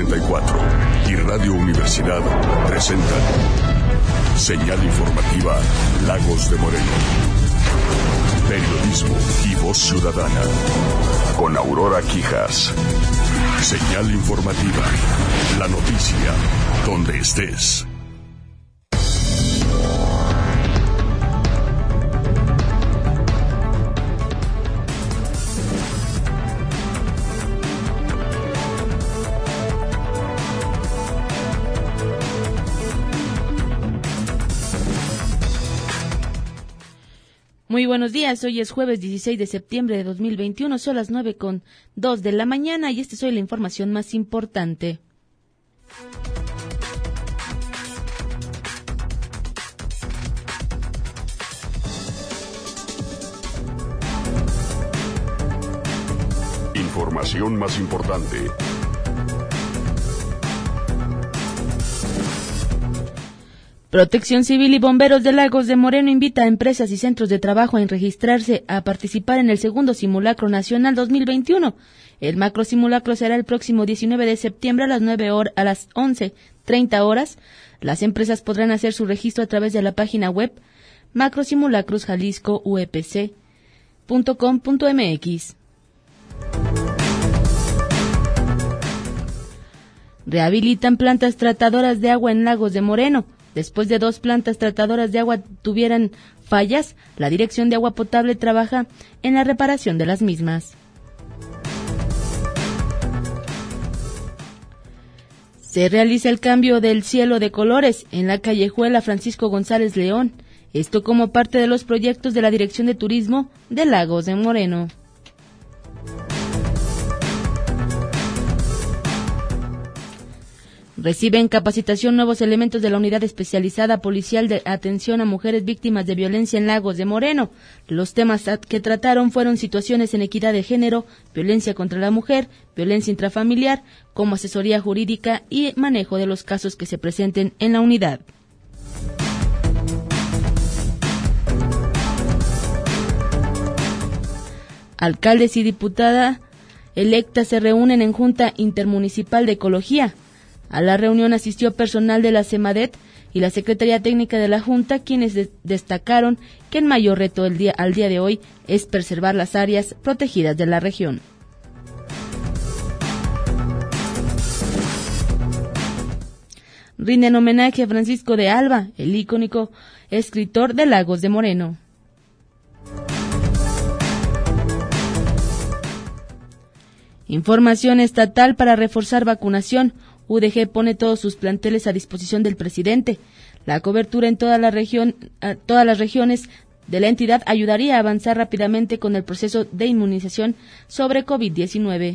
94 y Radio Universidad presentan Señal Informativa Lagos de Moreno. Periodismo y voz ciudadana con Aurora Quijas. Señal Informativa, la noticia donde estés. Muy buenos días, hoy es jueves 16 de septiembre de 2021, son las 9:02 de la mañana y esta es hoy la información más importante. Información más importante. Protección Civil y Bomberos de Lagos de Moreno invita a empresas y centros de trabajo a registrarse a participar en el segundo Simulacro Nacional 2021. El macro simulacro será el próximo 19 de septiembre a las 11:30 horas. Las empresas podrán hacer su registro a través de la página web macrosimulacrosjaliscouepc.com.mx. Rehabilitan plantas tratadoras de agua en Lagos de Moreno. Después de 2 plantas tratadoras de agua tuvieran fallas, la Dirección de Agua Potable trabaja en la reparación de las mismas. Se realiza el cambio del cielo de colores en la callejuela Francisco González León, esto como parte de los proyectos de la Dirección de Turismo de Lagos de Moreno. Reciben capacitación nuevos elementos de la Unidad Especializada Policial de Atención a Mujeres Víctimas de Violencia en Lagos de Moreno. Los temas que trataron fueron situaciones en equidad de género, violencia contra la mujer, violencia intrafamiliar, como asesoría jurídica y manejo de los casos que se presenten en la unidad. Alcaldes y diputada electa se reúnen en Junta Intermunicipal de Ecología. A la reunión asistió personal de la CEMADET y la Secretaría Técnica de la Junta, quienes destacaron que el mayor reto al día de hoy es preservar las áreas protegidas de la región. Rinden homenaje a Francisco de Alba, el icónico escritor de Lagos de Moreno. Información estatal para reforzar vacunación. UDG pone todos sus planteles a disposición del presidente. La cobertura en todas las regiones de la entidad ayudaría a avanzar rápidamente con el proceso de inmunización sobre COVID-19.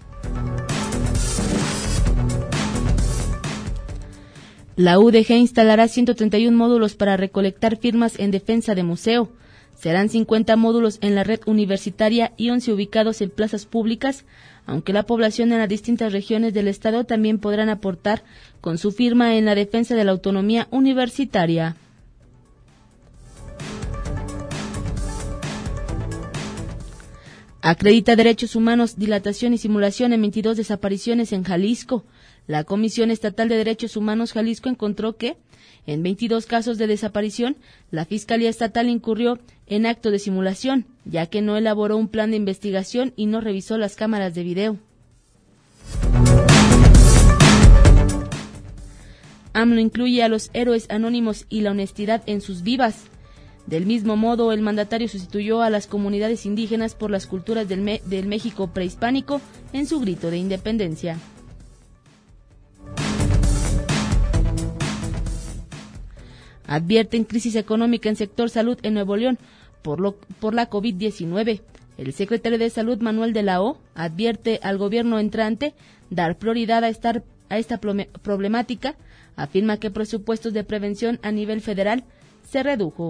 La UDG instalará 131 módulos para recolectar firmas en defensa de museo. Serán 50 módulos en la red universitaria y 11 ubicados en plazas públicas, aunque la población en las distintas regiones del estado también podrán aportar con su firma en la defensa de la autonomía universitaria. Acredita derechos humanos, dilatación y simulación en 22 desapariciones en Jalisco. La Comisión Estatal de Derechos Humanos Jalisco encontró que, en 22 casos de desaparición, la Fiscalía Estatal incurrió en acto de simulación, ya que no elaboró un plan de investigación y no revisó las cámaras de video. AMLO incluye a los héroes anónimos y la honestidad en sus vivas. Del mismo modo, el mandatario sustituyó a las comunidades indígenas por las culturas del México prehispánico en su grito de independencia. Advierten crisis económica en sector salud en Nuevo León por la COVID-19. El secretario de Salud, Manuel de la O, advierte al gobierno entrante dar prioridad a esta problemática. Afirma que presupuestos de prevención a nivel federal se redujo.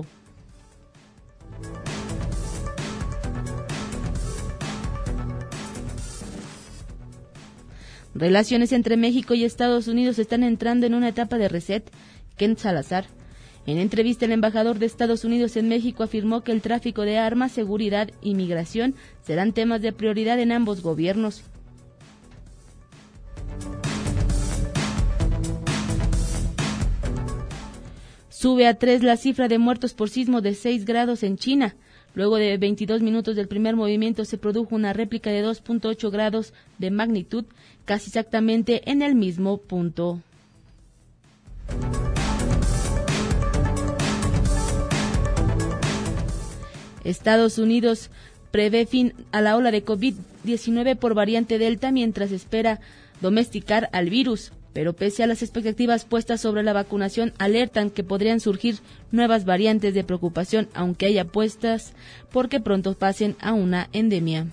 Relaciones entre México y Estados Unidos están entrando en una etapa de reset. Ken Salazar. En entrevista, el embajador de Estados Unidos en México afirmó que el tráfico de armas, seguridad y migración serán temas de prioridad en ambos gobiernos. Sube a 3 la cifra de muertos por sismo de 6 grados en China. Luego de 22 minutos del primer movimiento se produjo una réplica de 2.8 grados de magnitud, casi exactamente en el mismo punto. Estados Unidos prevé fin a la ola de COVID-19 por variante Delta mientras espera domesticar al virus. Pero pese a las expectativas puestas sobre la vacunación, alertan que podrían surgir nuevas variantes de preocupación, aunque hay apuestas porque pronto pasen a una endemia.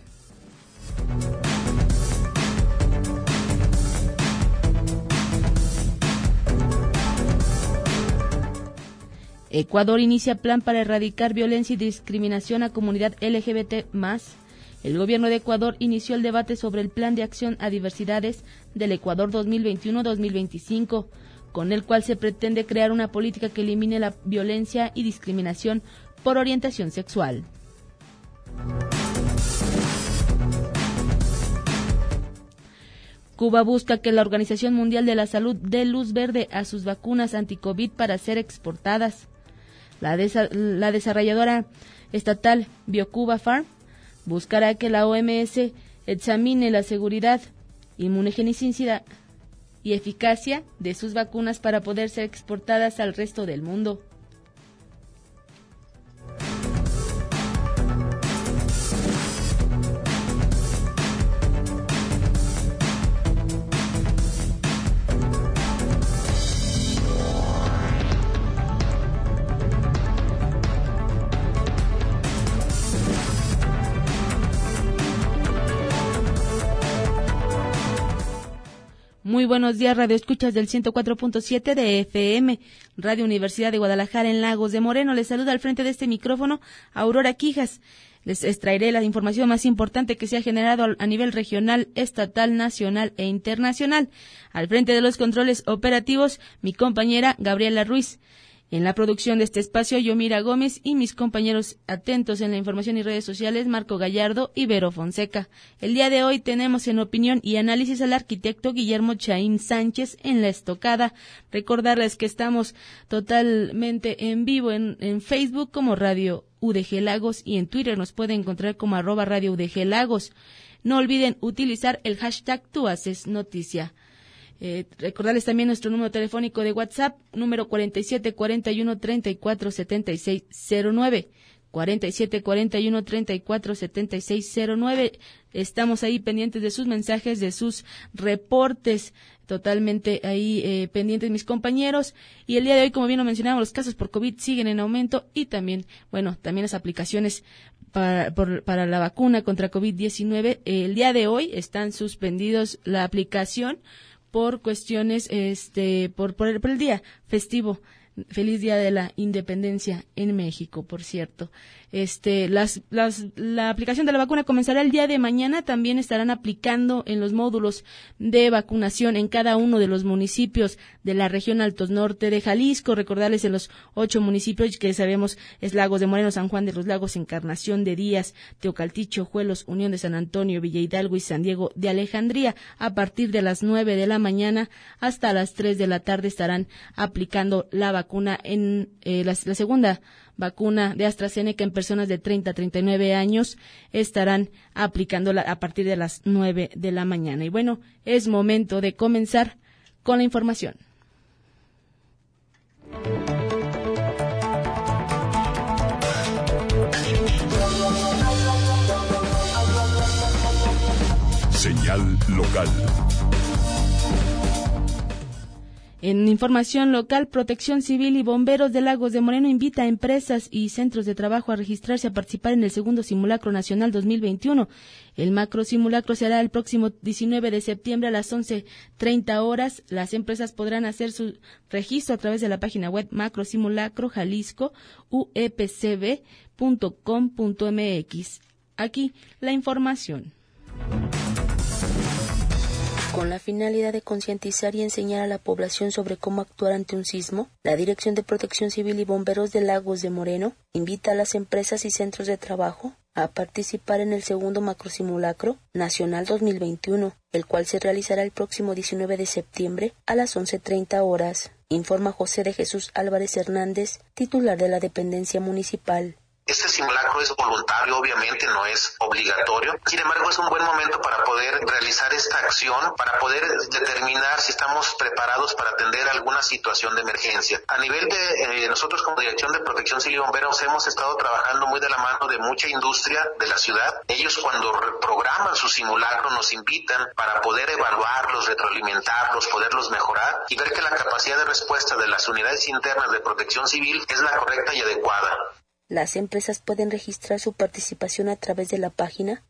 Ecuador inicia plan para erradicar violencia y discriminación a comunidad LGBT+. El gobierno de Ecuador inició el debate sobre el Plan de Acción a Diversidades del Ecuador 2021-2025, con el cual se pretende crear una política que elimine la violencia y discriminación por orientación sexual. Cuba busca que la Organización Mundial de la Salud dé luz verde a sus vacunas anti-COVID para ser exportadas. La desarrolladora estatal BioCuba Farm buscará que la OMS examine la seguridad, inmunogenicidad y eficacia de sus vacunas para poder ser exportadas al resto del mundo. Muy buenos días, Radio Escuchas del 104.7 de FM, Radio Universidad de Guadalajara en Lagos de Moreno. Les saluda al frente de este micrófono Aurora Quijas. Les extraeré la información más importante que se ha generado a nivel regional, estatal, nacional e internacional. Al frente de los controles operativos, mi compañera Gabriela Ruiz. En la producción de este espacio, Yomira Gómez y mis compañeros atentos en la información y redes sociales, Marco Gallardo y Vero Fonseca. El día de hoy tenemos en opinión y análisis al arquitecto Guillermo Chaín Sánchez en La Estocada. Recordarles que estamos totalmente en vivo en Facebook como Radio UDG Lagos y en Twitter nos pueden encontrar como @Radio UDG Lagos. No olviden utilizar el hashtag Tú Haces Noticia. Recordarles también nuestro número telefónico de WhatsApp, número 4741-347609. 4741-347609. Estamos ahí pendientes de sus mensajes, de sus reportes, totalmente ahí pendientes mis compañeros. Y el día de hoy, como bien lo mencionamos, los casos por COVID siguen en aumento y también, también las aplicaciones para la vacuna contra COVID-19. El día de hoy están suspendidos la aplicación por cuestiones, por el día festivo. Feliz Día de la Independencia en México, por cierto. La aplicación de la vacuna comenzará el día de mañana. También estarán aplicando en los módulos de vacunación en cada uno de los municipios de la región Altos Norte de Jalisco. Recordarles en los 8 municipios que sabemos es Lagos de Moreno, San Juan de los Lagos, Encarnación de Díaz, Teocalticho, Juelos, Unión de San Antonio, Villa Hidalgo y San Diego de Alejandría. A partir de las 9 de la mañana hasta las 3 de la tarde estarán aplicando la vacuna en la segunda vacuna de AstraZeneca en personas de 30 a 39 años. Estarán aplicándola a partir de las 9 de la mañana. Y bueno, es momento de comenzar con la información. Señal local. En información local, Protección Civil y Bomberos de Lagos de Moreno invita a empresas y centros de trabajo a registrarse a participar en el segundo Simulacro Nacional 2021. El macro simulacro se hará el próximo 19 de septiembre a las 11:30 horas. Las empresas podrán hacer su registro a través de la página web Macro Simulacro Jalisco uepcb.com.mx. Aquí la información. Con la finalidad de concientizar y enseñar a la población sobre cómo actuar ante un sismo, la Dirección de Protección Civil y Bomberos de Lagos de Moreno invita a las empresas y centros de trabajo a participar en el segundo macrosimulacro nacional 2021, el cual se realizará el próximo 19 de septiembre a las 11:30 horas, informa José de Jesús Álvarez Hernández, titular de la dependencia municipal. Este simulacro es voluntario, obviamente no es obligatorio. Sin embargo, es un buen momento para poder realizar esta acción, para poder determinar si estamos preparados para atender alguna situación de emergencia. A nivel de nosotros como Dirección de Protección Civil y Bomberos hemos estado trabajando muy de la mano de mucha industria de la ciudad. Ellos cuando programan su simulacro nos invitan para poder evaluarlos, retroalimentarlos, poderlos mejorar y ver que la capacidad de respuesta de las unidades internas de protección civil es la correcta y adecuada. Las empresas pueden registrar su participación a través de la página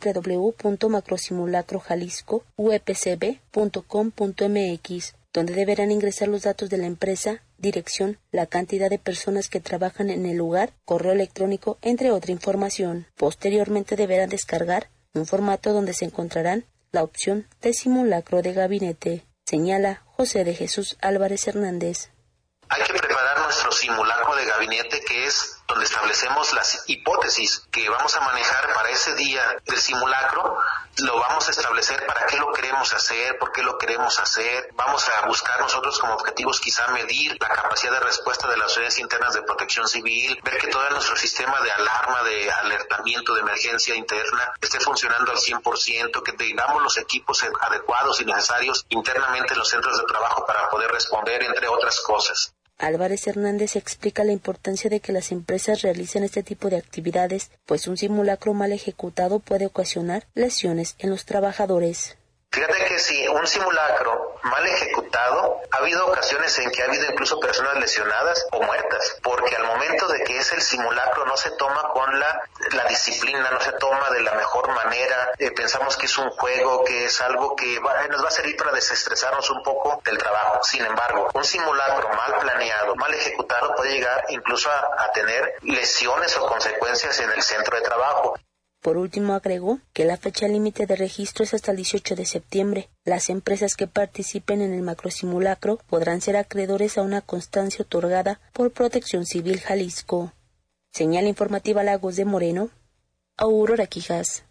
www.macrosimulacrojalisco.upcb.com.mx, donde deberán ingresar los datos de la empresa, dirección, la cantidad de personas que trabajan en el lugar, correo electrónico, entre otra información. Posteriormente deberán descargar un formato donde se encontrarán la opción de simulacro de gabinete, señala José de Jesús Álvarez Hernández. Hay que preparar nuestro simulacro de gabinete, que es donde establecemos las hipótesis que vamos a manejar para ese día del simulacro. Lo vamos a establecer para qué lo queremos hacer, por qué lo queremos hacer. Vamos a buscar nosotros como objetivos quizá medir la capacidad de respuesta de las unidades internas de protección civil, ver que todo nuestro sistema de alarma, de alertamiento, de emergencia interna esté funcionando al 100%, que tengamos los equipos adecuados y necesarios internamente en los centros de trabajo para poder responder, entre otras cosas. Álvarez Hernández explica la importancia de que las empresas realicen este tipo de actividades, pues un simulacro mal ejecutado puede ocasionar lesiones en los trabajadores. Fíjate que si un simulacro mal ejecutado, ha habido ocasiones en que ha habido incluso personas lesionadas o muertas, porque al momento de que es el simulacro no se toma con la disciplina, no se toma de la mejor manera, pensamos que es un juego, que es algo que nos va a servir para desestresarnos un poco del trabajo. Sin embargo, un simulacro mal planeado, mal ejecutado puede llegar incluso a tener lesiones o consecuencias en el centro de trabajo. Por último, agregó que la fecha límite de registro es hasta el 18 de septiembre. Las empresas que participen en el macrosimulacro podrán ser acreedores a una constancia otorgada por Protección Civil Jalisco. Señal informativa Lagos de Moreno, Aurora Quijas.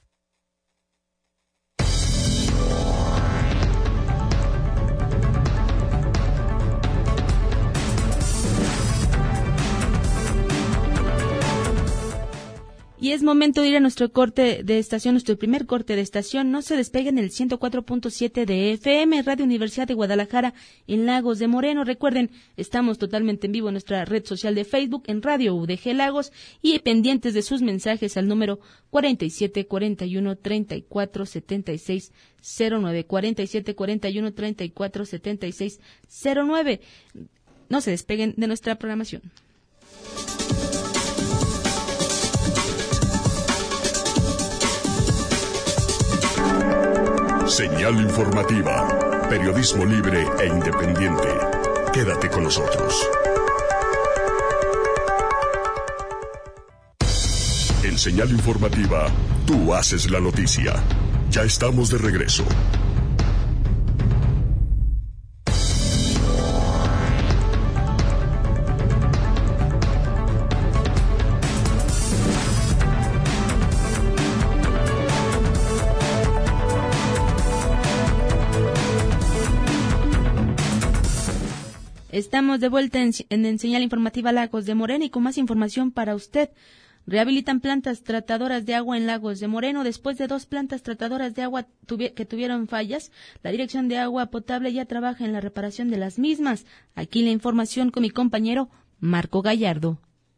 Y es momento de ir a nuestro corte de estación, nuestro primer corte de estación. No se despeguen el 104.7 de FM, Radio Universidad de Guadalajara, en Lagos de Moreno. Recuerden, estamos totalmente en vivo en nuestra red social de Facebook, en Radio UDG Lagos, y pendientes de sus mensajes al número 4741-347609, 4741-347609. No se despeguen de nuestra programación. Señal informativa, periodismo libre e independiente. Quédate con nosotros. En Señal informativa, tú haces la noticia. Ya estamos de regreso. Estamos de vuelta en Señal Informativa Lagos de Moreno y con más información para usted. Rehabilitan plantas tratadoras de agua en Lagos de Moreno. Después de 2 plantas tratadoras de agua que tuvieron fallas, la Dirección de Agua Potable ya trabaja en la reparación de las mismas. Aquí la información con mi compañero Marco Gallardo.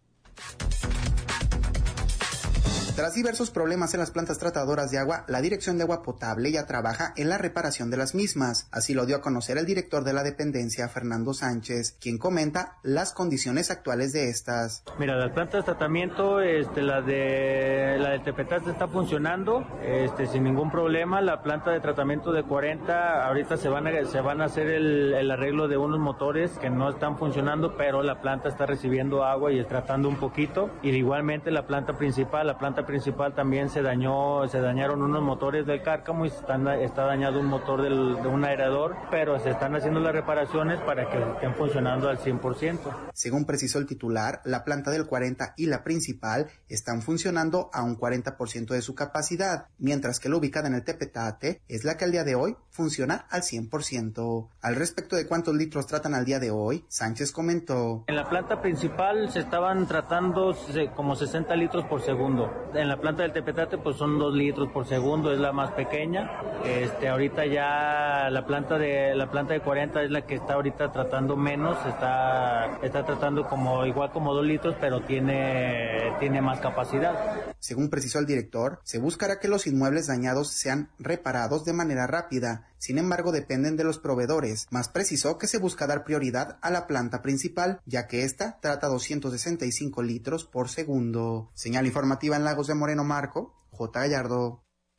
Tras diversos problemas en las plantas tratadoras de agua, la Dirección de Agua Potable ya trabaja en la reparación de las mismas. Así lo dio a conocer el director de la dependencia, Fernando Sánchez, quien comenta las condiciones actuales de estas. Mira, las plantas de tratamiento, la de Tepetate está funcionando, sin ningún problema. La planta de tratamiento de 40, ahorita se van a hacer el arreglo de unos motores que no están funcionando, pero la planta está recibiendo agua y tratando un poquito. Y igualmente la planta principal principal también se dañaron unos motores del Cárcamo y está dañado un motor de un aerador, pero se están haciendo las reparaciones para que estén funcionando al 100%. Según precisó el titular, la planta del 40 y la principal están funcionando a un 40% de su capacidad, mientras que la ubicada en el Tepetate es la que al día de hoy funciona al 100%. Al respecto de cuántos litros tratan al día de hoy, Sánchez comentó: en la planta principal se estaban tratando como 60 litros por segundo. En la planta del Tepetate pues son 2 litros por segundo, es la más pequeña. Ahorita ya la planta de 40 es la que está ahorita tratando menos, está tratando igual como 2 litros, pero tiene más capacidad. Según precisó el director, se buscará que los inmuebles dañados sean reparados de manera rápida. Sin embargo, dependen de los proveedores. Más precisó que se busca dar prioridad a la planta principal, ya que esta trata 265 litros por segundo. Señal informativa en Lagos de Moreno, Marco J. Gallardo.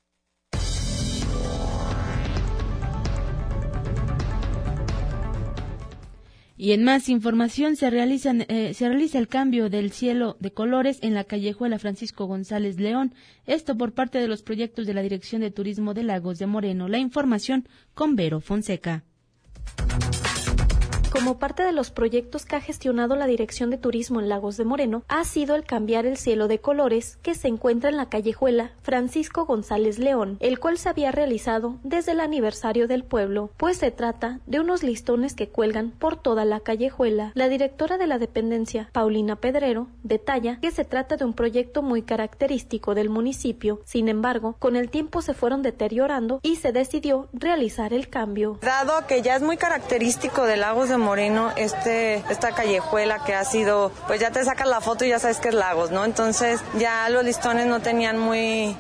Y en más información se realiza el cambio del cielo de colores en la callejuela Francisco González León, esto por parte de los proyectos de la Dirección de Turismo de Lagos de Moreno. La información con Vero Fonseca. Como parte de los proyectos que ha gestionado la Dirección de Turismo en Lagos de Moreno, ha sido el cambiar el cielo de colores que se encuentra en la callejuela Francisco González León, el cual se había realizado desde el aniversario del pueblo, pues se trata de unos listones que cuelgan por toda la callejuela. La directora de la dependencia, Paulina Pedrero, detalla que se trata de un proyecto muy característico del municipio. Sin embargo, con el tiempo se fueron deteriorando y se decidió realizar el cambio. Dado que ya es muy característico de Lagos de Moreno, esta callejuela que ha sido, pues ya te sacas la foto y ya sabes que es Lagos, ¿no? Entonces ya los listones no tenían muy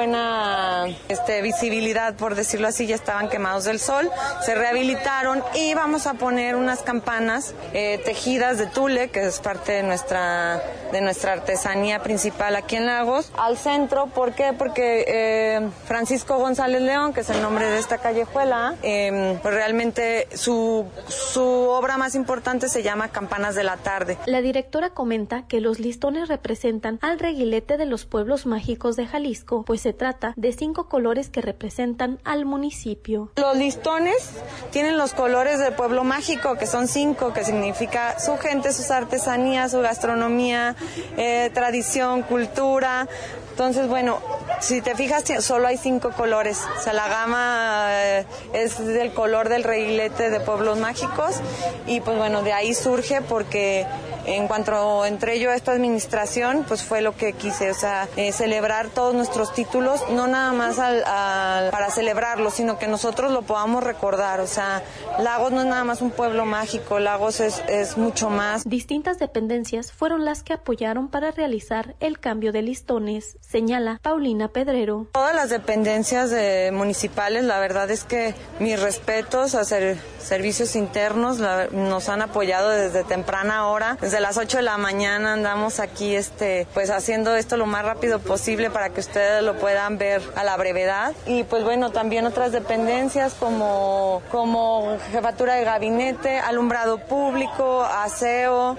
buena visibilidad, por decirlo así, ya estaban quemados del sol, se rehabilitaron y vamos a poner unas campanas tejidas de tule, que es parte de nuestra artesanía principal aquí en Lagos, al centro. ¿Por qué? Porque Francisco González León, que es el nombre de esta callejuela, pues realmente su obra más importante se llama Campanas de la Tarde. La directora comenta que los listones representan al reguilete de los pueblos mágicos de Jalisco, pues se trata de 5 colores que representan al municipio. Los listones tienen los colores del pueblo mágico, que son 5, que significa su gente, sus artesanías, su gastronomía, tradición, cultura. Entonces, bueno, si te fijas, solo hay 5 colores. O sea, la gama es del color del reguilete de pueblos mágicos y pues bueno, de ahí surge porque en cuanto entré yo a esta administración, pues fue lo que quise, o sea, celebrar todos nuestros títulos, no nada más para celebrarlos, sino que nosotros lo podamos recordar. O sea, Lagos no es nada más un pueblo mágico, Lagos es mucho más. Distintas dependencias fueron las que apoyaron para realizar el cambio de listones, señala Paulina Pedrero. Todas las dependencias municipales, la verdad es que mis respetos a servicios internos, nos han apoyado desde temprana hora. Desde las 8 de la mañana andamos aquí pues haciendo esto lo más rápido posible para que ustedes lo puedan ver a la brevedad. Y pues bueno, también otras dependencias como jefatura de gabinete, alumbrado público, aseo,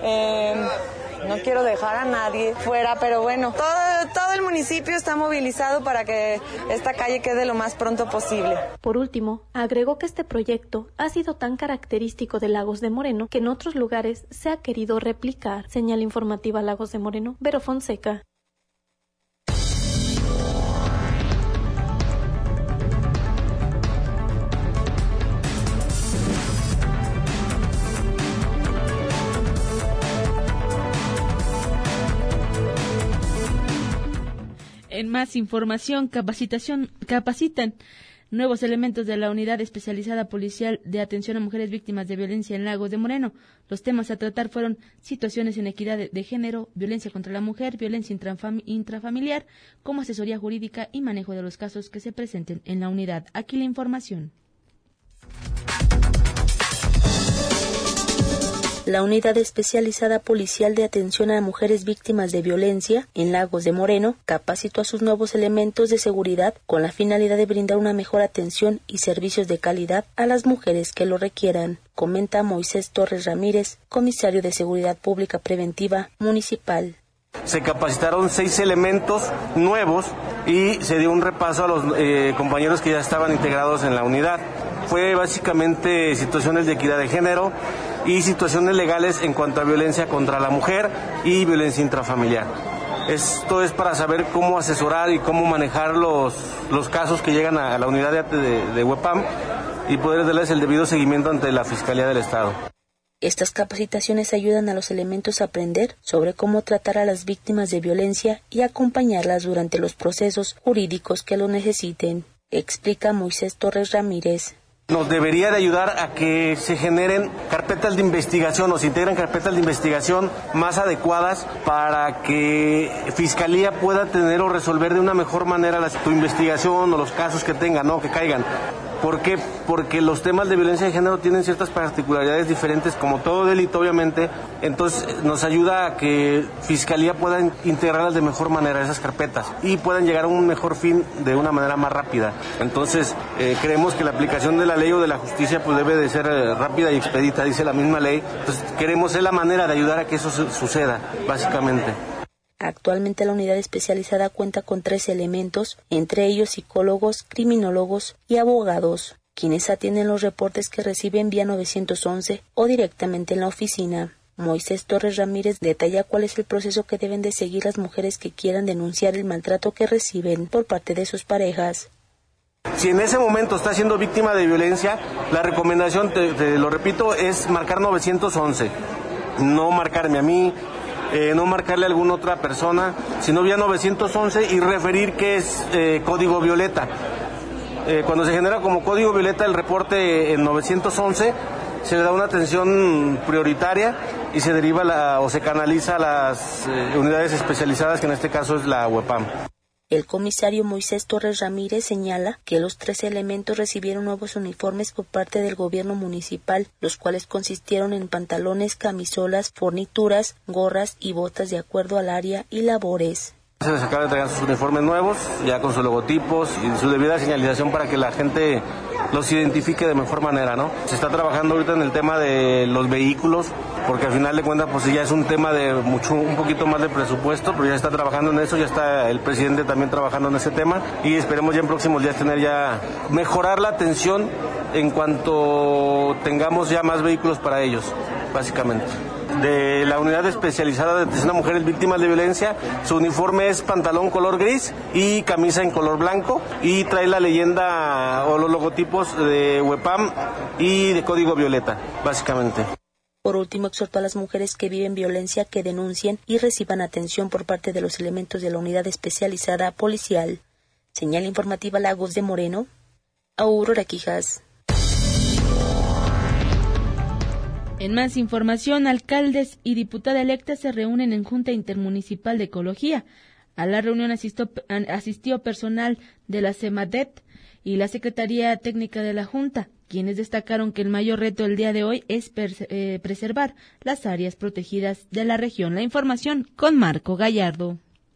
no quiero dejar a nadie fuera, pero bueno, todo el municipio está movilizado para que esta calle quede lo más pronto posible. Por último, agregó que este proyecto ha sido tan característico de Lagos de Moreno que en otros lugares se ha querido replicar. Señal informativa Lagos de Moreno, Vero Fonseca. En más información, capacitan nuevos elementos de la Unidad Especializada Policial de Atención a Mujeres Víctimas de Violencia en Lagos de Moreno. Los temas a tratar fueron situaciones en equidad de género, violencia contra la mujer, violencia intrafamiliar, como asesoría jurídica y manejo de los casos que se presenten en la unidad. Aquí la información. La Unidad Especializada Policial de Atención a Mujeres Víctimas de Violencia en Lagos de Moreno capacitó a sus nuevos elementos de seguridad con la finalidad de brindar una mejor atención y servicios de calidad a las mujeres que lo requieran, comenta Moisés Torres Ramírez, comisario de Seguridad Pública Preventiva Municipal. Se capacitaron 6 elementos nuevos y se dio un repaso a los compañeros que ya estaban integrados en la unidad. Fue básicamente situaciones de equidad de género y situaciones legales en cuanto a violencia contra la mujer y violencia intrafamiliar. Esto es para saber cómo asesorar y cómo manejar los casos que llegan a la unidad de UEPAM y poder darles el debido seguimiento ante la Fiscalía del Estado. Estas capacitaciones ayudan a los elementos a aprender sobre cómo tratar a las víctimas de violencia y acompañarlas durante los procesos jurídicos que lo necesiten, explica Moisés Torres Ramírez. Nos debería de ayudar a que se generen carpetas de investigación o se integren carpetas de investigación más adecuadas para que Fiscalía pueda tener o resolver de una mejor manera tu investigación o los casos que tengan, ¿no? Que caigan. ¿Por qué? Porque los temas de violencia de género tienen ciertas particularidades diferentes, como todo delito, obviamente. Entonces, nos ayuda a que Fiscalía pueda integrarlas de mejor manera, esas carpetas, y puedan llegar a un mejor fin de una manera más rápida. Entonces, creemos que la aplicación de la ley o de la justicia pues debe de ser rápida y expedita, dice la misma ley. Entonces, queremos la manera de ayudar a que eso suceda, básicamente. Actualmente la unidad especializada cuenta con 3 elementos, entre ellos psicólogos, criminólogos y abogados, quienes atienden los reportes que reciben vía 911 o directamente en la oficina. Moisés Torres Ramírez detalla cuál es el proceso que deben de seguir las mujeres que quieran denunciar el maltrato que reciben por parte de sus parejas. Si en ese momento está siendo víctima de violencia, la recomendación, te lo repito, es marcar 911, no marcarme a mí, no marcarle a alguna otra persona, sino vía 911 y referir que es código violeta. Cuando se genera como código violeta el reporte en 911, se le da una atención prioritaria y se deriva o se canaliza a las unidades especializadas, que en este caso es la UEPAM. El comisario Moisés Torres Ramírez señala que los 3 elementos recibieron nuevos uniformes por parte del gobierno municipal, los cuales consistieron en pantalones, camisolas, fornituras, gorras y botas de acuerdo al área y labores. Se les acaba de entregar sus uniformes nuevos, ya con sus logotipos y su debida señalización para que la gente los identifique de mejor manera, ¿no? Se está trabajando ahorita en el tema de los vehículos, porque al final de cuentas pues ya es un tema de un poquito más de presupuesto, pero ya está trabajando en eso, ya está el presidente también trabajando en ese tema y esperemos ya en próximos días mejorar la atención en cuanto tengamos ya más vehículos para ellos, básicamente. De la unidad especializada de atención a mujeres víctimas de violencia, su uniforme es pantalón color gris y camisa en color blanco y trae la leyenda o los logotipos de UEPAM y de código violeta, básicamente. Por último, exhortó a las mujeres que viven violencia que denuncien y reciban atención por parte de los elementos de la unidad especializada policial. Señal informativa Lagos de Moreno, Aurora Quijas. En más información, alcaldes y diputada electa se reúnen en Junta Intermunicipal de Ecología. A la reunión asistió personal de la CEMADET y la Secretaría Técnica de la Junta, quienes destacaron que el mayor reto del día de hoy es preservar las áreas protegidas de la región. La información con Marco Gallardo.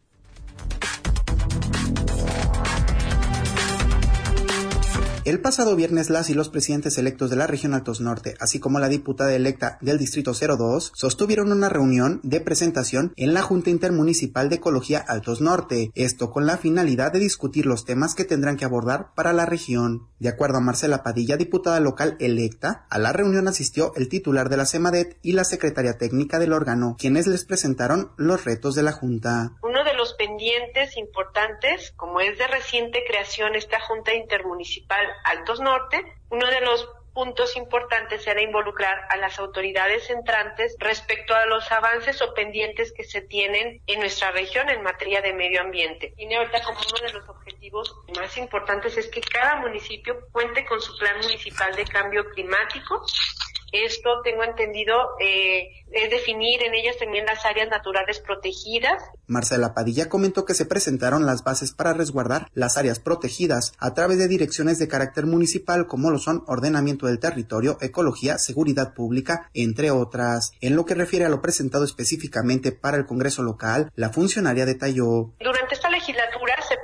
El pasado viernes, las y los presidentes electos de la región Altos Norte, así como la diputada electa del Distrito 02, sostuvieron una reunión de presentación en la Junta Intermunicipal de Ecología Altos Norte, esto con la finalidad de discutir los temas que tendrán que abordar para la región. De acuerdo a Marcela Padilla, diputada local electa, a la reunión asistió el titular de la CEMADET y la secretaria técnica del órgano, quienes les presentaron los retos de la Junta. Uno de los pendientes importantes, como es de reciente creación esta Junta Intermunicipal Altos Norte, uno de los puntos importantes era involucrar a las autoridades entrantes respecto a los avances o pendientes que se tienen en nuestra región en materia de medio ambiente. Y ahorita como uno de los objetivos más importantes es que cada municipio cuente con su plan municipal de cambio climático. Esto, tengo entendido, es definir en ellas también las áreas naturales protegidas. Marcela Padilla comentó que se presentaron las bases para resguardar las áreas protegidas a través de direcciones de carácter municipal como lo son ordenamiento del territorio, ecología, seguridad pública, entre otras. En lo que refiere a lo presentado específicamente para el Congreso local, la funcionaria detalló. Durante esta legislatura se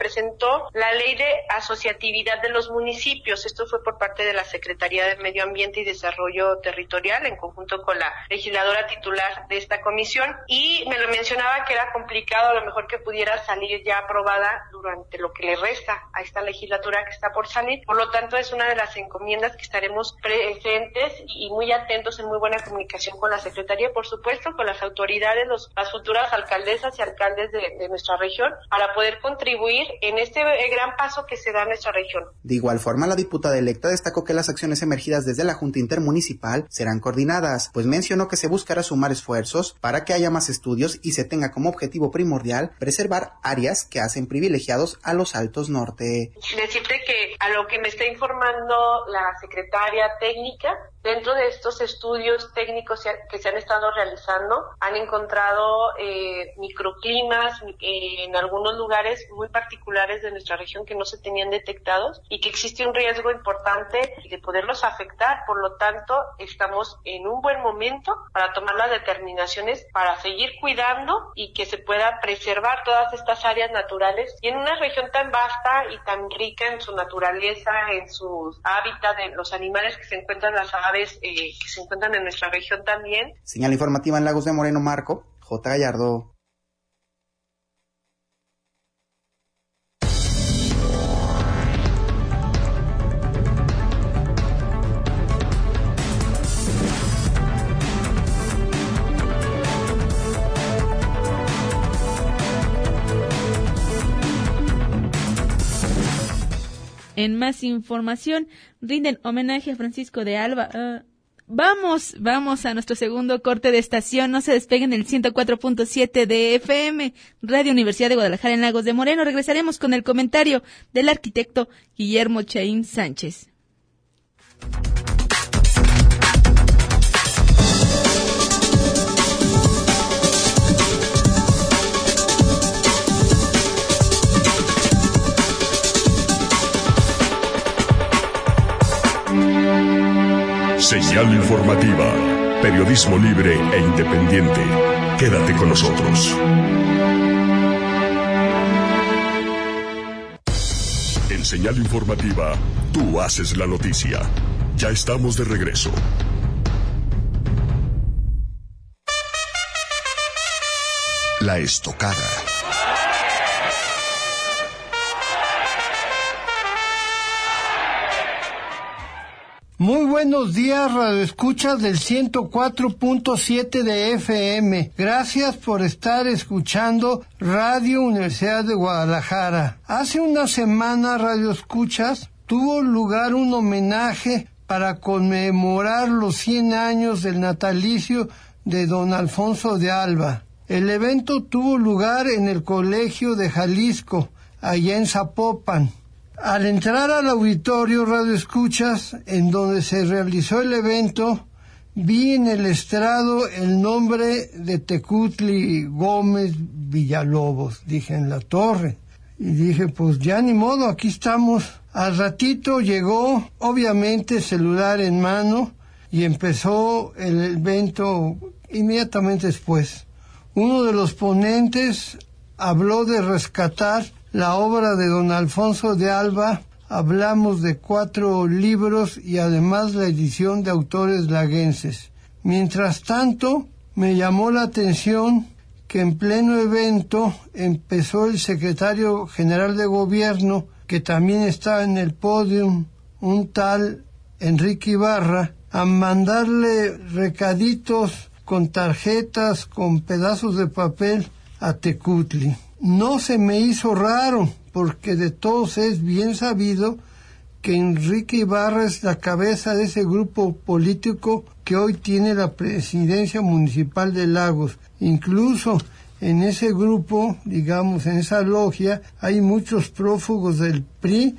presentó la Ley de Asociatividad de los Municipios. Esto fue por parte de la Secretaría de Medio Ambiente y Desarrollo Territorial, en conjunto con la legisladora titular de esta comisión, y me lo mencionaba que era complicado a lo mejor que pudiera salir ya aprobada durante lo que le resta a esta legislatura que está por salir. Por lo tanto, es una de las encomiendas que estaremos presentes y muy atentos, en muy buena comunicación con la Secretaría, por supuesto, con las autoridades, las futuras alcaldesas y alcaldes de nuestra región, para poder contribuir en este gran paso que se da en nuestra región. De igual forma, la diputada electa destacó que las acciones emergidas desde la Junta Intermunicipal serán coordinadas, pues mencionó que se buscará sumar esfuerzos para que haya más estudios y se tenga como objetivo primordial preservar áreas que hacen privilegiados a los Altos Norte. Decirte que a lo que me está informando la secretaria técnica, dentro de estos estudios técnicos que se han estado realizando, han encontrado microclimas en algunos lugares muy particulares de nuestra región que no se tenían detectados y que existe un riesgo importante de poderlos afectar. Por lo tanto, estamos en un buen momento para tomar las determinaciones para seguir cuidando y que se pueda preservar todas estas áreas naturales, y en una región tan vasta y tan rica en su naturaleza, en sus hábitats, en los animales que se encuentran, las aves que se encuentran en nuestra región también. Señal informativa en Lagos de Moreno, Marco J. Gallardo. En más información, rinden homenaje a Francisco de Alba. Vamos a nuestro segundo corte de estación. No se despeguen del 104.7 de FM, Radio Universidad de Guadalajara en Lagos de Moreno. Regresaremos con el comentario del arquitecto Guillermo Chaín Sánchez. Señal informativa, periodismo libre e independiente. Quédate con nosotros. En Señal informativa, tú haces la noticia. Ya estamos de regreso. La estocada. Muy buenos días, radioescuchas del 104.7 de FM. Gracias por estar escuchando Radio Universidad de Guadalajara. Hace una semana, radioescuchas, tuvo lugar un homenaje para conmemorar los 100 años del natalicio de don Alfonso de Alba. El evento tuvo lugar en el Colegio de Jalisco, allá en Zapopan. Al entrar al auditorio radioescuchas, en donde se realizó el evento, vi en el estrado el nombre de Tecutli Gómez Villalobos. Dije, en la torre. Y dije, pues ya ni modo, aquí estamos. Al ratito llegó, obviamente, celular en mano, y empezó el evento inmediatamente después. Uno de los ponentes habló de rescatar la obra de don Alfonso de Alba. Hablamos de 4 libros y además la edición de autores laguenses. Mientras tanto, me llamó la atención que en pleno evento empezó el secretario general de gobierno, que también estaba en el podio, un tal Enrique Ibarra, a mandarle recaditos con tarjetas, con pedazos de papel a Tecutli. No se me hizo raro, porque de todos es bien sabido que Enrique Ibarra es la cabeza de ese grupo político que hoy tiene la presidencia municipal de Lagos. Incluso en ese grupo, digamos, en esa logia, hay muchos prófugos del PRI,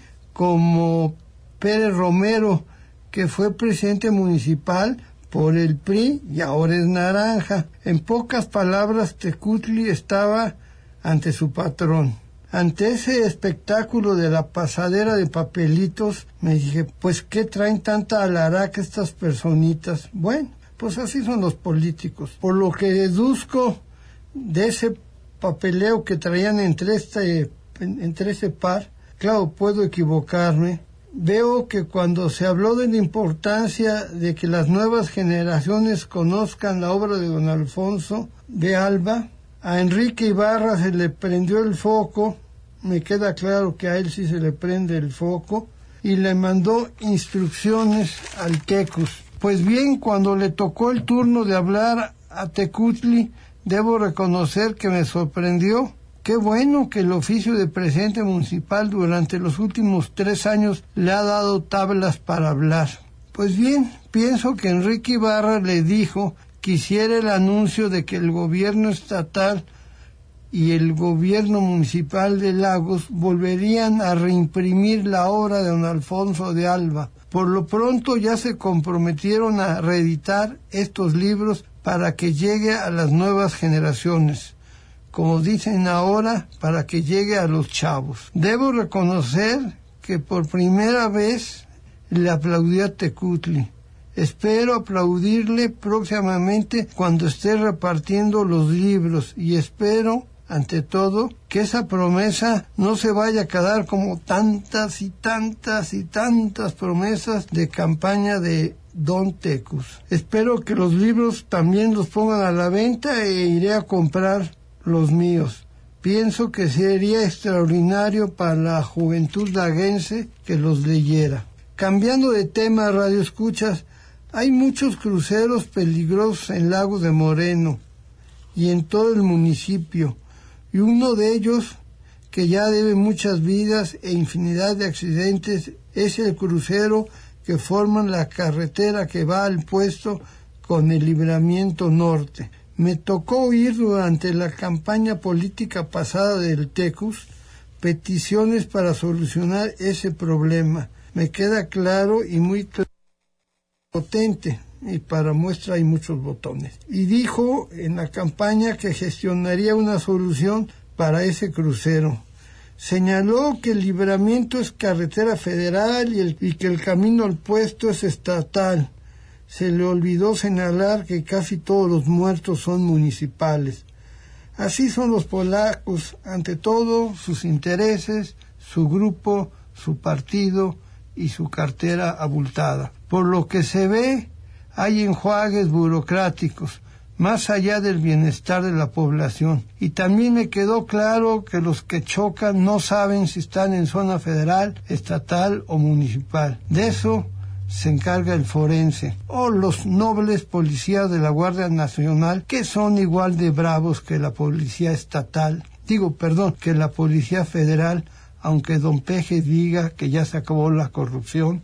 como Pérez Romero, que fue presidente municipal por el PRI y ahora es naranja. En pocas palabras, Tecutli estaba ante su patrón. Ante ese espectáculo de la pasadera de papelitos, me dije, pues, ¿qué traen tanta alaraca estas personitas? Bueno, pues así son los políticos. Por lo que deduzco de ese papeleo que traían entre este entre ese par, claro, puedo equivocarme, veo que cuando se habló de la importancia de que las nuevas generaciones conozcan la obra de don Alfonso de Alba, a Enrique Ibarra se le prendió el foco, me queda claro que a él sí se le prende el foco, y le mandó instrucciones al Tecus. Pues bien, cuando le tocó el turno de hablar a Tecutli, debo reconocer que me sorprendió. Qué bueno que el oficio de presidente municipal durante los últimos 3 años le ha dado tablas para hablar. Pues bien, pienso que Enrique Ibarra le dijo que hiciera el anuncio de que el gobierno estatal y el gobierno municipal de Lagos volverían a reimprimir la obra de don Alfonso de Alba. Por lo pronto ya se comprometieron a reeditar estos libros para que llegue a las nuevas generaciones. Como dicen ahora, para que llegue a los chavos. Debo reconocer que por primera vez le aplaudí a Tecutli. Espero aplaudirle próximamente cuando esté repartiendo los libros y espero, ante todo, que esa promesa no se vaya a quedar como tantas y tantas y tantas promesas de campaña de Don Tecus. Espero que los libros también los pongan a la venta e iré a comprar los míos. Pienso que sería extraordinario para la juventud laguense que los leyera. Cambiando de tema, radioescuchas, hay muchos cruceros peligrosos en Lagos de Moreno y en todo el municipio, y uno de ellos, que ya debe muchas vidas e infinidad de accidentes, es el crucero que forman la carretera que va al puesto con el Libramiento Norte. Me tocó oír durante la campaña política pasada del Tecus peticiones para solucionar ese problema. Me queda claro y muy potente, y para muestra hay muchos botones. Y dijo en la campaña que gestionaría una solución para ese crucero. Señaló que el Libramiento es carretera federal y que el camino al puesto es estatal. Se le olvidó señalar que casi todos los muertos son municipales. Así son los polacos, ante todo sus intereses, su grupo, su partido y su cartera abultada. Por lo que se ve, hay enjuagues burocráticos, más allá del bienestar de la población. Y también me quedó claro que los que chocan no saben si están en zona federal, estatal o municipal. De eso se encarga el forense, o los nobles policías de la Guardia Nacional, que son igual de bravos que la policía estatal, que la policía federal, aunque don Peje diga que ya se acabó la corrupción.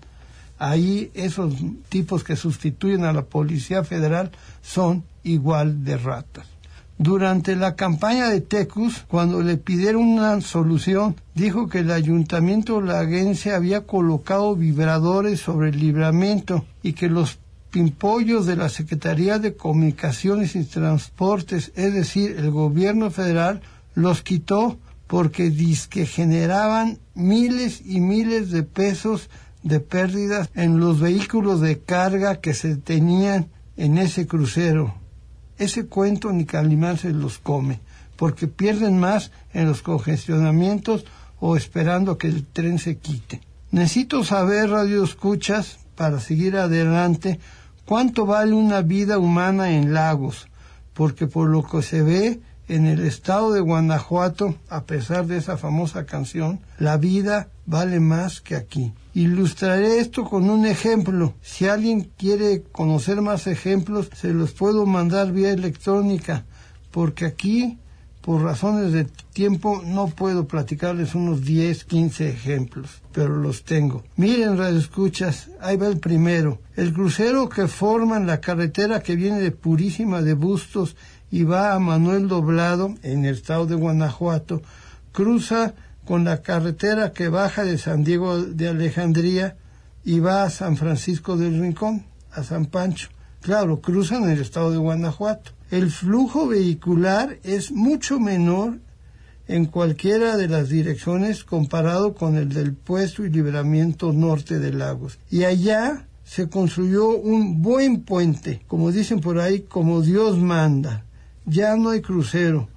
Ahí esos tipos que sustituyen a la Policía Federal son igual de ratas. Durante la campaña de Tecus, cuando le pidieron una solución, dijo que el ayuntamiento laguense había colocado vibradores sobre el Libramiento y que los pimpollos de la Secretaría de Comunicaciones y Transportes, es decir, el gobierno federal, los quitó porque dizque generaban miles y miles de pesos de pérdidas en los vehículos de carga que se tenían en ese crucero. Ese cuento ni Calimán se los come, porque pierden más en los congestionamientos o esperando que el tren se quite. Necesito saber, radioescuchas, para seguir adelante, cuánto vale una vida humana en Lagos, porque por lo que se ve, en el estado de Guanajuato, a pesar de esa famosa canción, la vida vale más que aquí. Ilustraré esto con un ejemplo. Si alguien quiere conocer más ejemplos, se los puedo mandar vía electrónica, porque aquí, por razones de tiempo, no puedo platicarles unos 10, 15 ejemplos, pero los tengo. Miren, radioescuchas, ahí va el primero. El crucero que forman la carretera que viene de Purísima de Bustos y va a Manuel Doblado, en el estado de Guanajuato, cruza con la carretera que baja de San Diego de Alejandría y va a San Francisco del Rincón, a San Pancho. Claro, cruzan el estado de Guanajuato. El flujo vehicular es mucho menor en cualquiera de las direcciones comparado con el del puesto y Libramiento Norte de Lagos. Y allá se construyó un buen puente, como dicen por ahí, como Dios manda. Ya no hay crucero,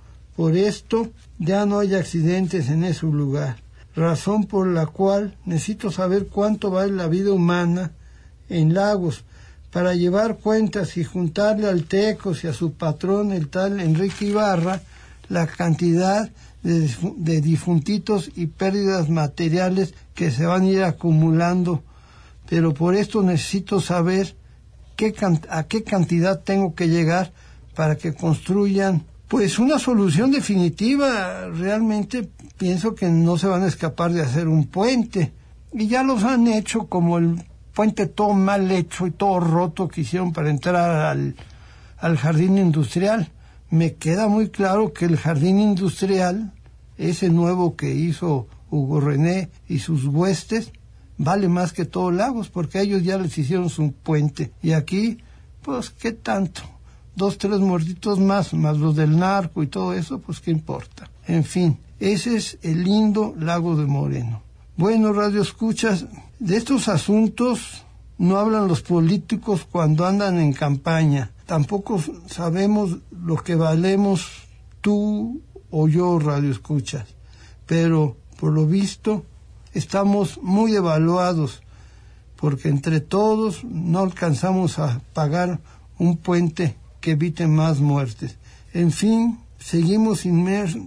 por esto ya no hay accidentes en ese lugar, razón por la cual necesito saber cuánto vale la vida humana en Lagos para llevar cuentas y juntarle al Tecos y a su patrón, el tal Enrique Ibarra, la cantidad de difuntitos y pérdidas materiales que se van a ir acumulando. Pero por esto necesito saber a qué cantidad tengo que llegar para que construyan pues una solución definitiva. Realmente pienso que no se van a escapar de hacer un puente, y ya los han hecho, como el puente todo mal hecho y todo roto que hicieron para entrar al jardín industrial. Me queda muy claro que el jardín industrial, ese nuevo que hizo Hugo René y sus huestes, vale más que todo Lagos, porque a ellos ya les hicieron su puente. Y aquí, pues, ¿qué tanto? 2, 3 muertitos más los del narco y todo eso, pues, ¿qué importa? En fin, ese es el lindo Lago de Moreno. Bueno, radio escuchas, de estos asuntos no hablan los políticos cuando andan en campaña. Tampoco sabemos lo que valemos tú o yo, radio escuchas. Pero, por lo visto, estamos muy evaluados, porque entre todos no alcanzamos a pagar un puente que evite más muertes. En fin, seguimos inmersos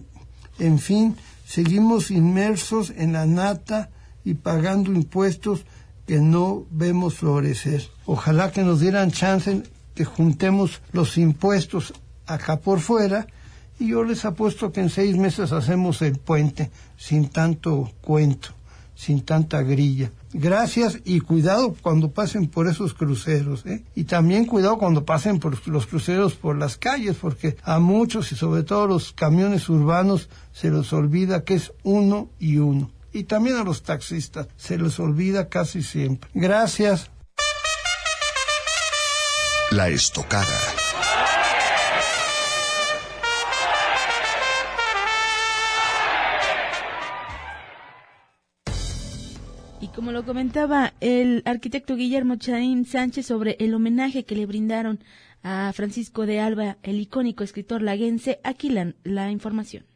en la nata y pagando impuestos que no vemos florecer. Ojalá que nos dieran chance que juntemos los impuestos acá por fuera, y yo les apuesto que en 6 meses hacemos el puente sin tanto cuento, sin tanta grilla. Gracias, y cuidado cuando pasen por esos cruceros, ¿eh? Y también cuidado cuando pasen por los cruceros por las calles, porque a muchos, y sobre todo a los camiones urbanos, se les olvida que es uno y uno. Y también a los taxistas se les olvida casi siempre. Gracias. La Estocada. Y como lo comentaba el arquitecto Guillermo Chaín Sánchez sobre el homenaje que le brindaron a Francisco de Alba, el icónico escritor laguense, aquí la información.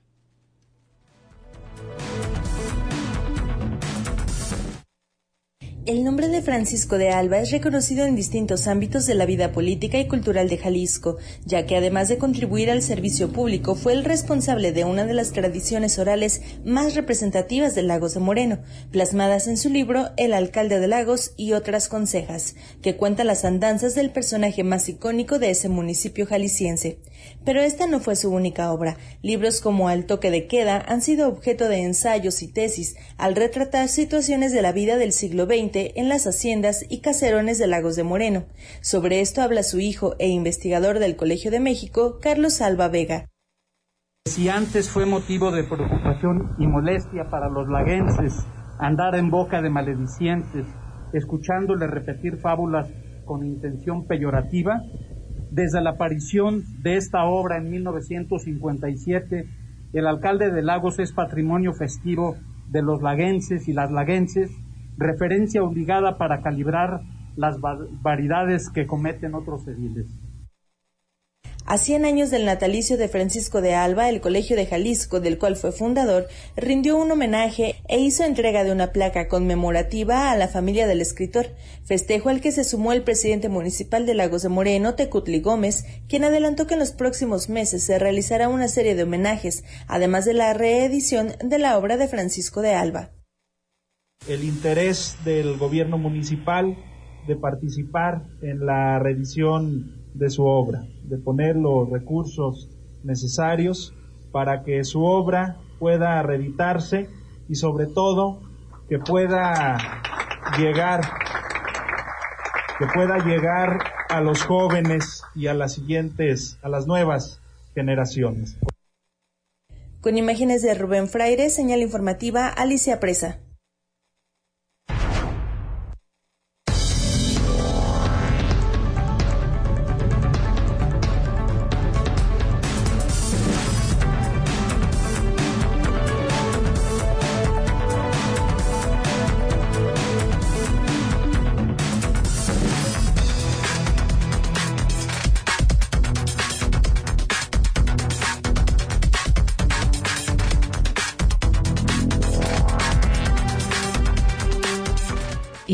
El nombre de Francisco de Alba es reconocido en distintos ámbitos de la vida política y cultural de Jalisco, ya que además de contribuir al servicio público, fue el responsable de una de las tradiciones orales más representativas de Lagos de Moreno, plasmadas en su libro El alcalde de Lagos y otras consejas, que cuenta las andanzas del personaje más icónico de ese municipio jalisciense. Pero esta no fue su única obra. Libros como Al toque de queda han sido objeto de ensayos y tesis, al retratar situaciones de la vida del siglo XX en las haciendas y caserones de Lagos de Moreno. Sobre esto habla su hijo e investigador del Colegio de México, Carlos Alba Vega. Si antes fue motivo de preocupación y molestia para los laguenses andar en boca de maledicientes, escuchándole repetir fábulas con intención peyorativa, desde la aparición de esta obra en 1957, el alcalde de Lagos es patrimonio festivo de los laguenses y las laguenses, referencia obligada para calibrar las barbaridades que cometen otros ediles. A 100 años del natalicio de Francisco de Alba, el Colegio de Jalisco, del cual fue fundador, rindió un homenaje e hizo entrega de una placa conmemorativa a la familia del escritor, festejo al que se sumó el presidente municipal de Lagos de Moreno, Tecutli Gómez, quien adelantó que en los próximos meses se realizará una serie de homenajes, además de la reedición de la obra de Francisco de Alba. El interés del gobierno municipal de participar en la reedición de su obra, de poner los recursos necesarios para que su obra pueda reeditarse y sobre todo que pueda llegar a los jóvenes y a las nuevas generaciones. Con imágenes de Rubén Fraire, señal informativa Alicia Presa.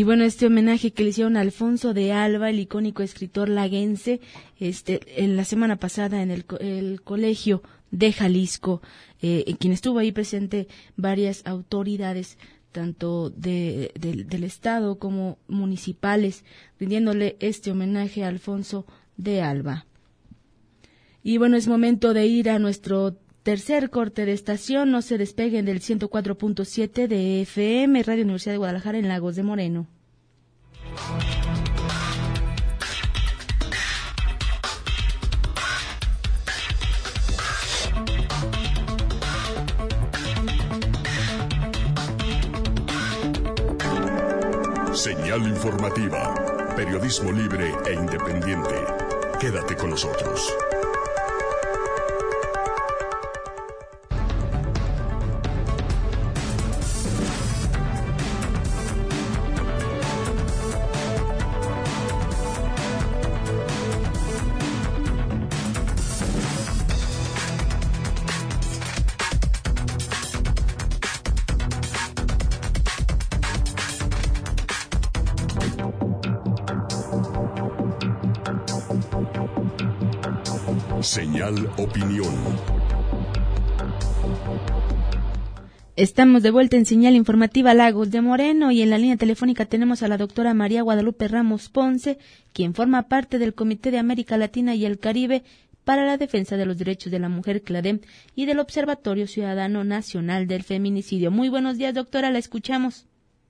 bueno, este homenaje que le hicieron a Alfonso de Alba, el icónico escritor laguense, en la semana pasada en el colegio de Jalisco, en quien estuvo ahí presente varias autoridades, tanto del Estado como municipales, rindiéndole este homenaje a Alfonso de Alba. Y bueno, es momento de ir a nuestro tercer corte de estación. No se despeguen del 104.7 de FM, Radio Universidad de Guadalajara en Lagos de Moreno. Señal informativa, periodismo libre e independiente. Quédate con nosotros. Señal Opinión. Estamos de vuelta en Señal Informativa Lagos de Moreno y en la línea telefónica tenemos a la doctora María Guadalupe Ramos Ponce, quien forma parte del Comité de América Latina y el Caribe para la Defensa de los Derechos de la Mujer, CLADEM, y del Observatorio Ciudadano Nacional del Feminicidio. Muy buenos días, doctora, la escuchamos.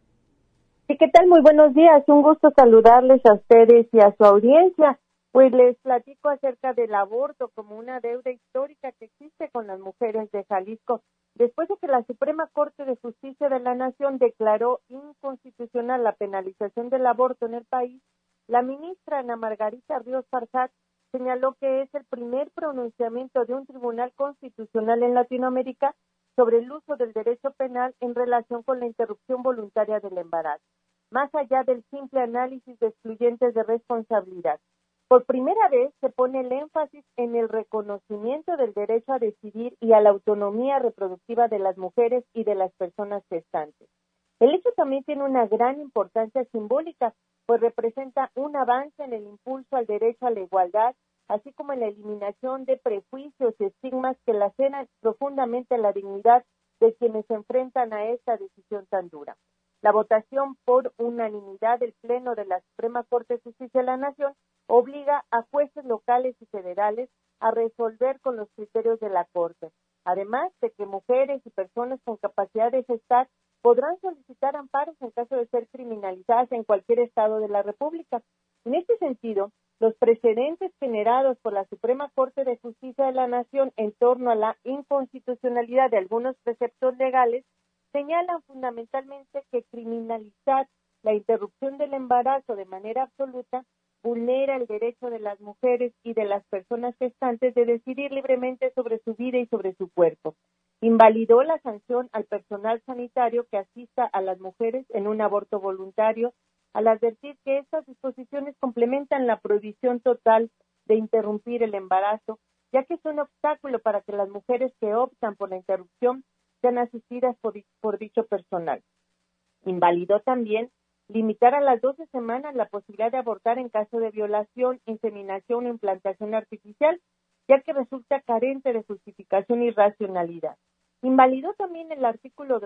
Sí, ¿qué tal? Muy buenos días, un gusto saludarles a ustedes y a su audiencia. Pues les platico acerca del aborto como una deuda histórica que existe con las mujeres de Jalisco. Después de que la Suprema Corte de Justicia de la Nación declaró inconstitucional la penalización del aborto en el país, la ministra Ana Margarita Ríos Farjat señaló que es el primer pronunciamiento de un tribunal constitucional en Latinoamérica sobre el uso del derecho penal en relación con la interrupción voluntaria del embarazo, más allá del simple análisis de excluyentes de responsabilidad. Por primera vez se pone el énfasis en el reconocimiento del derecho a decidir y a la autonomía reproductiva de las mujeres y de las personas gestantes. El hecho también tiene una gran importancia simbólica, pues representa un avance en el impulso al derecho a la igualdad, así como en la eliminación de prejuicios y estigmas que laceran profundamente la dignidad de quienes se enfrentan a esta decisión tan dura. La votación por unanimidad del Pleno de la Suprema Corte de Justicia de la Nación obliga a jueces locales y federales a resolver con los criterios de la Corte, además de que mujeres y personas con capacidad de gestar podrán solicitar amparos en caso de ser criminalizadas en cualquier estado de la República. En este sentido, los precedentes generados por la Suprema Corte de Justicia de la Nación en torno a la inconstitucionalidad de algunos preceptos legales señalan fundamentalmente que criminalizar la interrupción del embarazo de manera absoluta vulnera el derecho de las mujeres y de las personas gestantes de decidir libremente sobre su vida y sobre su cuerpo. Invalidó la sanción al personal sanitario que asista a las mujeres en un aborto voluntario, al advertir que estas disposiciones complementan la prohibición total de interrumpir el embarazo, ya que es un obstáculo para que las mujeres que optan por la interrupción sean asistidas por dicho personal. Invalidó también limitar a las 12 semanas la posibilidad de abortar en caso de violación, inseminación o implantación artificial, ya que resulta carente de justificación y racionalidad. Invalidó también el artículo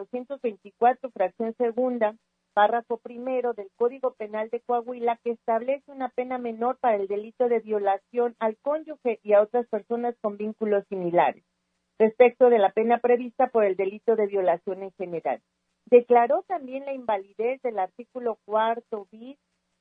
224, fracción segunda, párrafo primero del Código Penal de Coahuila, que establece una pena menor para el delito de violación al cónyuge y a otras personas con vínculos similares, respecto de la pena prevista por el delito de violación en general. Declaró también la invalidez del artículo cuarto bis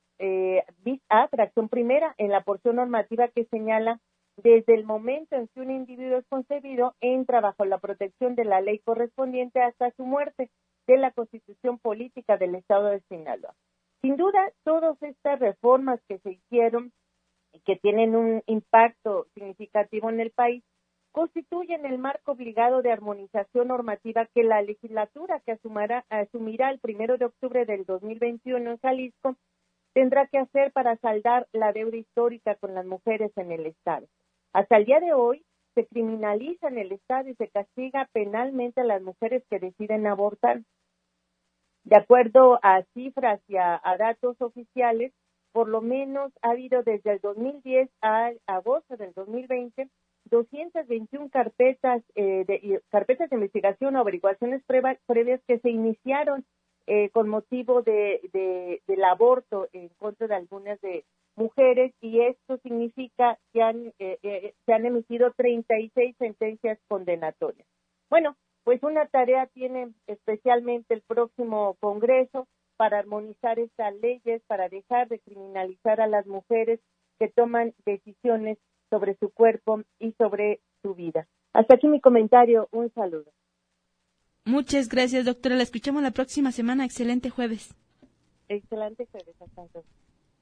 A, fracción primera, en la porción normativa que señala desde el momento en que un individuo es concebido, entra bajo la protección de la ley correspondiente hasta su muerte, de la Constitución Política del Estado de Sinaloa. Sin duda, todas estas reformas que se hicieron y que tienen un impacto significativo en el país, constituyen el marco obligado de armonización normativa que la legislatura que asumirá el 1 de octubre del 2021 en Jalisco tendrá que hacer para saldar la deuda histórica con las mujeres en el Estado. Hasta el día de hoy se criminaliza en el Estado y se castiga penalmente a las mujeres que deciden abortar. De acuerdo a cifras y a datos oficiales, por lo menos ha habido desde el 2010 a agosto del 2020 221 carpetas de investigación o averiguaciones previas que se iniciaron con motivo del aborto en contra de algunas de mujeres, y esto significa que se han emitido 36 sentencias condenatorias. Bueno, pues una tarea tiene especialmente el próximo Congreso para armonizar estas leyes, para dejar de criminalizar a las mujeres que toman decisiones sobre su cuerpo y sobre su vida. Hasta aquí mi comentario. Un saludo. Muchas gracias, doctora. La escuchamos la próxima semana. Excelente jueves. Excelente jueves. Hasta entonces.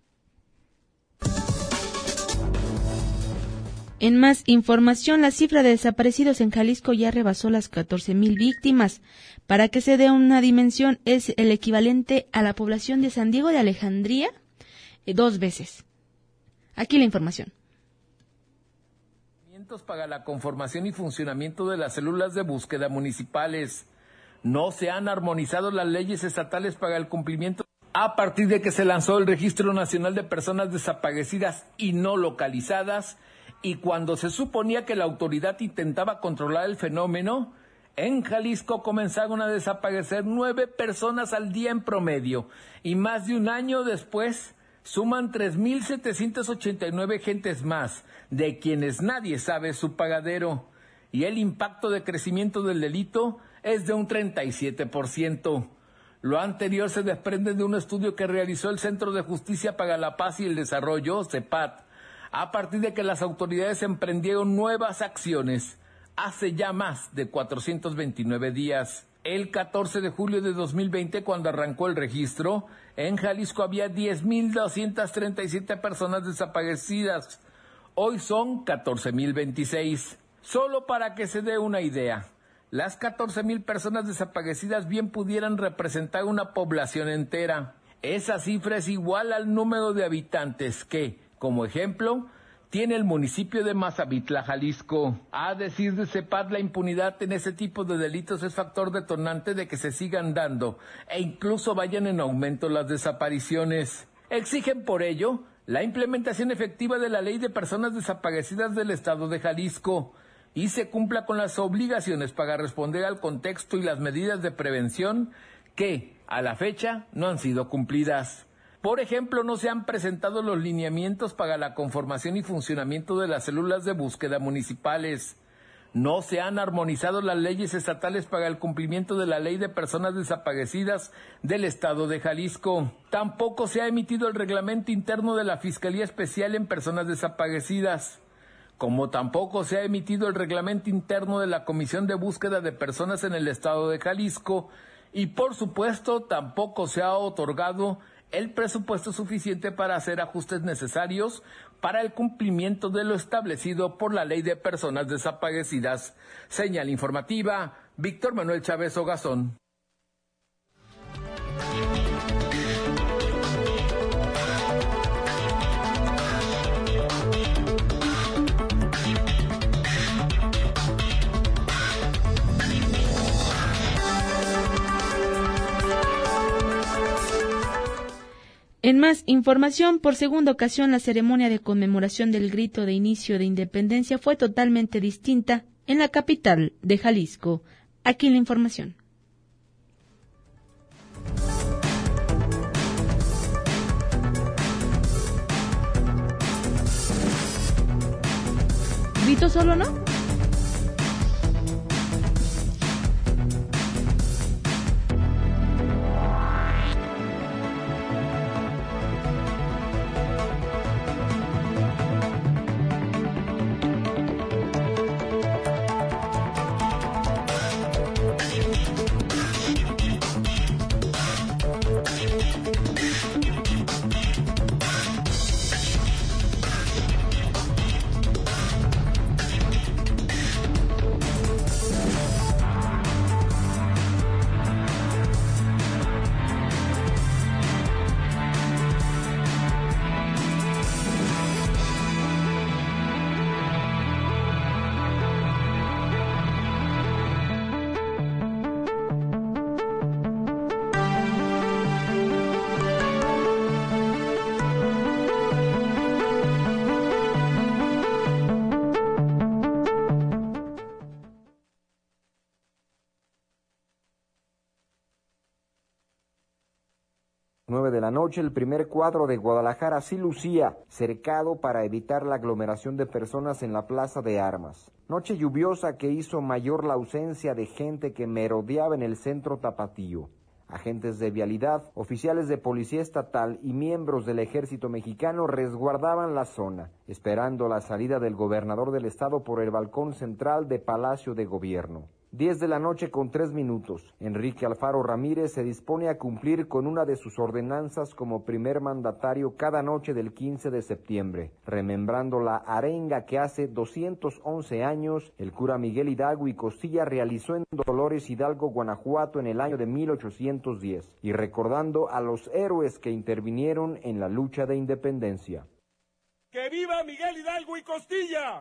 En más información, la cifra de desaparecidos en Jalisco ya rebasó las 14,000 víctimas. Para que se dé una dimensión, es el equivalente a la población de San Diego de Alejandría 2 veces. Aquí la información. Para la conformación y funcionamiento de las células de búsqueda municipales. No se han armonizado las leyes estatales para el cumplimiento. A partir de que se lanzó el Registro Nacional de Personas Desaparecidas y No Localizadas, y cuando se suponía que la autoridad intentaba controlar el fenómeno, en Jalisco comenzaron a desaparecer 9 personas al día en promedio, y más de un año después suman 3,789 gentes más, de quienes nadie sabe su paradero, y el impacto de crecimiento del delito es de un 37%. Lo anterior se desprende de un estudio que realizó el Centro de Justicia para la Paz y el Desarrollo, CEPAD, a partir de que las autoridades emprendieron nuevas acciones hace ya más de 429 días. El 14 de julio de 2020, cuando arrancó el registro, en Jalisco había 10,237 personas desaparecidas. Hoy son 14,026. Solo para que se dé una idea, las 14,000 personas desaparecidas bien pudieran representar una población entera. Esa cifra es igual al número de habitantes que, como ejemplo, tiene el municipio de Mazamitla, Jalisco. A decir de CEPAD, la impunidad en ese tipo de delitos es factor detonante de que se sigan dando e incluso vayan en aumento las desapariciones. Exigen por ello la implementación efectiva de la Ley de Personas Desaparecidas del Estado de Jalisco y se cumpla con las obligaciones para responder al contexto y las medidas de prevención que, a la fecha, no han sido cumplidas. Por ejemplo, no se han presentado los lineamientos para la conformación y funcionamiento de las células de búsqueda municipales. No se han armonizado las leyes estatales para el cumplimiento de la Ley de Personas Desaparecidas del Estado de Jalisco. Tampoco se ha emitido el reglamento interno de la Fiscalía Especial en Personas Desaparecidas, como tampoco se ha emitido el reglamento interno de la Comisión de Búsqueda de Personas en el Estado de Jalisco y, por supuesto, tampoco se ha otorgado el presupuesto suficiente para hacer ajustes necesarios para el cumplimiento de lo establecido por la Ley de Personas Desaparecidas. Señal informativa, Víctor Manuel Chávez Ogazón. En más información, por segunda ocasión, la ceremonia de conmemoración del grito de inicio de independencia fue totalmente distinta en la capital de Jalisco. Aquí la información. ¿Grito solo, no? de la noche, el primer cuadro de Guadalajara sí lucía, cercado para evitar la aglomeración de personas en la Plaza de Armas. Noche lluviosa que hizo mayor la ausencia de gente que merodeaba en el centro tapatío. Agentes de vialidad, oficiales de policía estatal y miembros del ejército mexicano resguardaban la zona, esperando la salida del gobernador del estado por el balcón central de Palacio de Gobierno. 10 de la noche con 3 minutos. Enrique Alfaro Ramírez se dispone a cumplir con una de sus ordenanzas como primer mandatario cada noche del 15 de septiembre, remembrando la arenga que hace 211 años el cura Miguel Hidalgo y Costilla realizó en Dolores Hidalgo, Guanajuato, en el año de 1810, y recordando a los héroes que intervinieron en la lucha de independencia. ¡Que viva Miguel Hidalgo y Costilla!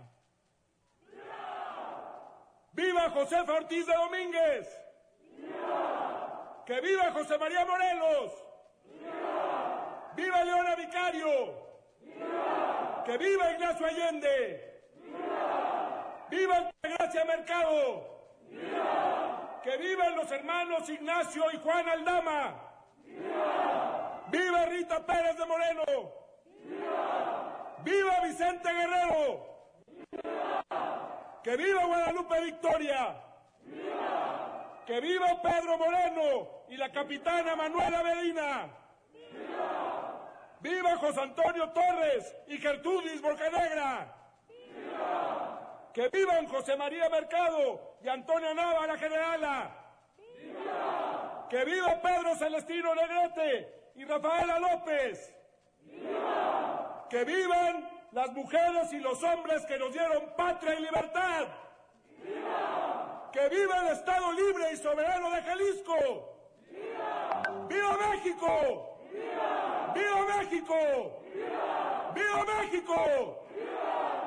¡Viva Josefa Ortiz de Domínguez! ¡Viva! ¡Que viva José María Morelos! ¡Viva! ¡Viva Leona Vicario! ¡Viva! ¡Que viva Ignacio Allende! ¡Viva! ¡Viva Altagracia Mercado! ¡Viva! ¡Que vivan los hermanos Ignacio y Juan Aldama! ¡Viva! ¡Viva Rita Pérez de Moreno! ¡Viva! ¡Viva Vicente Guerrero! ¡Viva! ¡Que viva Guadalupe Victoria! ¡Viva! ¡Que viva Pedro Moreno y la capitana Manuela Medina! ¡Viva! ¡Viva José Antonio Torres y Gertrudis Bocanegra! ¡Viva! ¡Que vivan José María Mercado y Antonio Nava la Generala! ¡Viva! ¡Que viva Pedro Celestino Negrete y Rafaela López! ¡Viva! ¡Que vivan las mujeres y los hombres que nos dieron patria y libertad! ¡Viva! ¡Que viva el Estado libre y soberano de Jalisco! ¡Viva! ¡Viva México! ¡Viva! ¡Viva México! ¡Viva! ¡Viva México! ¡Viva!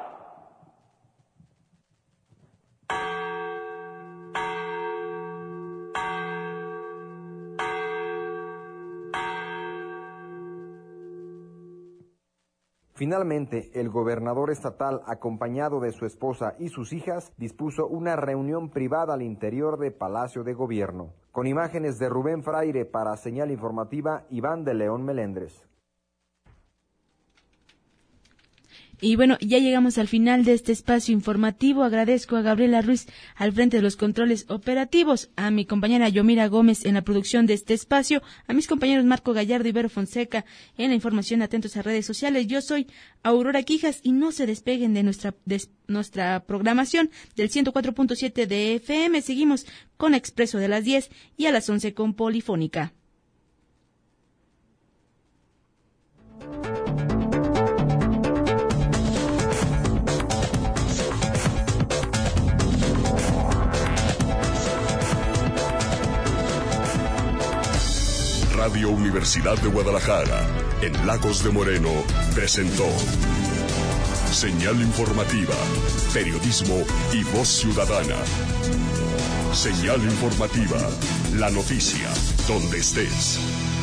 Finalmente, el gobernador estatal, acompañado de su esposa y sus hijas, dispuso una reunión privada al interior de Palacio de Gobierno. Con imágenes de Rubén Fraire para Señal Informativa, Iván de León Melendres. Y bueno, ya llegamos al final de este espacio informativo. Agradezco a Gabriela Ruiz al frente de los controles operativos, a mi compañera Yomira Gómez en la producción de este espacio, a mis compañeros Marco Gallardo y Vero Fonseca en la información. Atentos a redes sociales. Yo soy Aurora Quijas y no se despeguen de nuestra programación del 104.7 de FM. Seguimos con Expreso de las 10 y a las 11 con Polifónica. Radio Universidad de Guadalajara, en Lagos de Moreno, presentó Señal Informativa, periodismo y voz ciudadana. Señal Informativa, la noticia, donde estés.